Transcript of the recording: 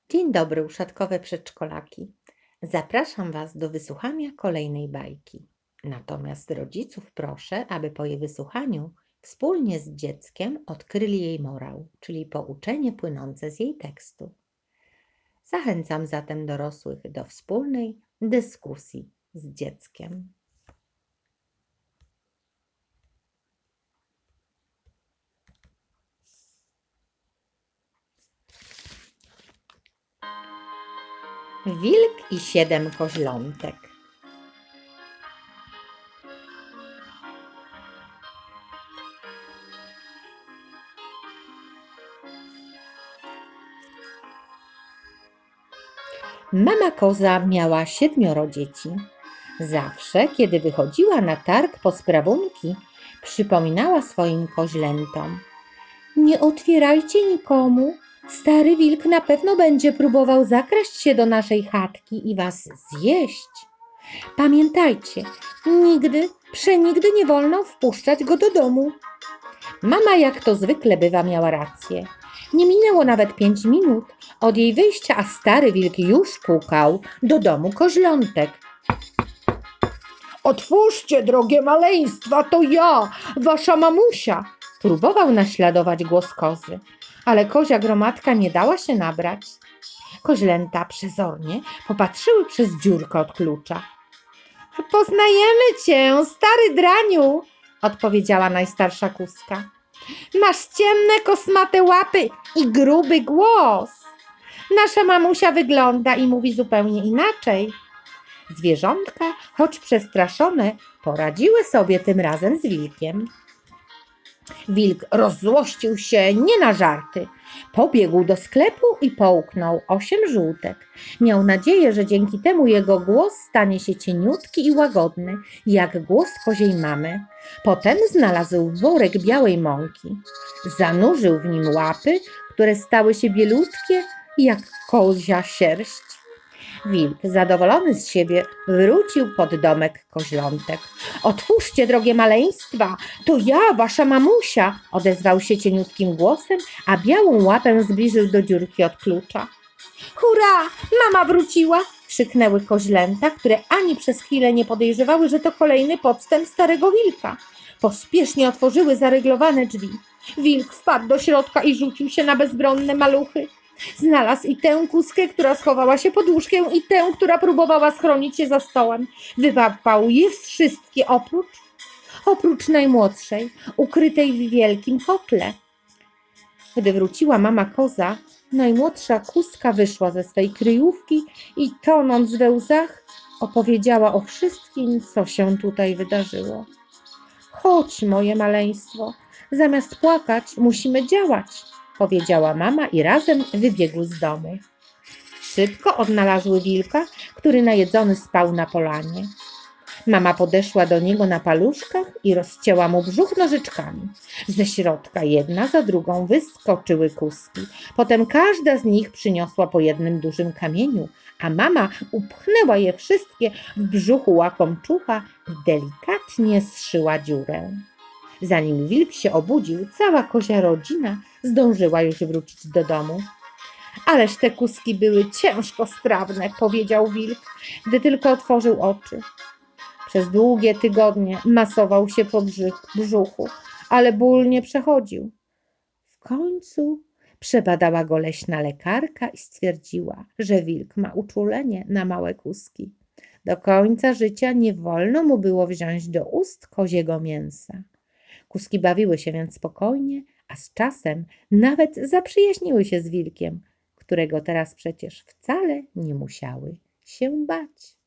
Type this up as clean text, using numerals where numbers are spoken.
Dzień dobry, uszatkowe przedszkolaki. Zapraszam Was do wysłuchania kolejnej bajki. Natomiast rodziców proszę, aby po jej wysłuchaniu wspólnie z dzieckiem odkryli jej morał, czyli pouczenie płynące z jej tekstu. Zachęcam zatem dorosłych do wspólnej dyskusji z dzieckiem. Wilk i 7 koźlątek. Mama koza miała 7 dzieci. Zawsze, kiedy wychodziła na targ po sprawunki, przypominała swoim koźlętom: nie otwierajcie nikomu, stary wilk na pewno będzie próbował zakraść się do naszej chatki i was zjeść. Pamiętajcie, nigdy, przenigdy nie wolno wpuszczać go do domu. Mama, jak to zwykle bywa, miała rację. Nie minęło nawet 5 minut od jej wyjścia, a stary wilk już pukał do domu koźlątek. Otwórzcie, drogie maleństwa, to ja, wasza mamusia. Próbował naśladować głos kozy, ale kozia gromadka nie dała się nabrać. Koźlęta przezornie popatrzyły przez dziurkę od klucza. Poznajemy cię, stary draniu, odpowiedziała najstarsza kuska. Masz ciemne, kosmate łapy i gruby głos. Nasza mamusia wygląda i mówi zupełnie inaczej. Zwierzątka, choć przestraszone, poradziły sobie tym razem z wilkiem. Wilk rozzłościł się nie na żarty. Pobiegł do sklepu i połknął 8 żółtek. Miał nadzieję, że dzięki temu jego głos stanie się cieniutki i łagodny, jak głos koziej mamy. Potem znalazł worek białej mąki. Zanurzył w nim łapy, które stały się bielutkie jak kozia sierść. Wilk, zadowolony z siebie, wrócił pod domek koźlątek. Otwórzcie, drogie maleństwa, to ja, wasza mamusia, odezwał się cieniutkim głosem, a białą łapę zbliżył do dziurki od klucza. Hurra, mama wróciła, krzyknęły koźlęta, które ani przez chwilę nie podejrzewały, że to kolejny podstęp starego wilka. Pospiesznie otworzyły zaryglowane drzwi. Wilk wpadł do środka i rzucił się na bezbronne maluchy. Znalazł i tę kuskę, która schowała się pod łóżkiem, i tę, która próbowała schronić się za stołem. Wyłapał je wszystkie oprócz najmłodszej, ukrytej w wielkim kotle. Gdy wróciła mama koza, najmłodsza kuska wyszła ze swej kryjówki i tonąc we łzach, opowiedziała o wszystkim, co się tutaj wydarzyło. Chodź, moje maleństwo, zamiast płakać, musimy działać, powiedziała mama i razem wybiegły z domu. Szybko odnalazły wilka, który najedzony spał na polanie. Mama podeszła do niego na paluszkach i rozcięła mu brzuch nożyczkami. Ze środka jedna za drugą wyskoczyły kuski. Potem każda z nich przyniosła po jednym dużym kamieniu, a mama upchnęła je wszystkie w brzuchu łakomczucha i delikatnie zszyła dziurę. Zanim wilk się obudził, cała kozia rodzina zdążyła już wrócić do domu. Ależ te kuski były ciężko strawne, powiedział wilk, gdy tylko otworzył oczy. Przez długie tygodnie masował się po brzuchu, ale ból nie przechodził. W końcu przebadała go leśna lekarka i stwierdziła, że wilk ma uczulenie na małe kuski. Do końca życia nie wolno mu było wziąć do ust koziego mięsa. Kuski bawiły się więc spokojnie, a z czasem nawet zaprzyjaźniły się z wilkiem, którego teraz przecież wcale nie musiały się bać.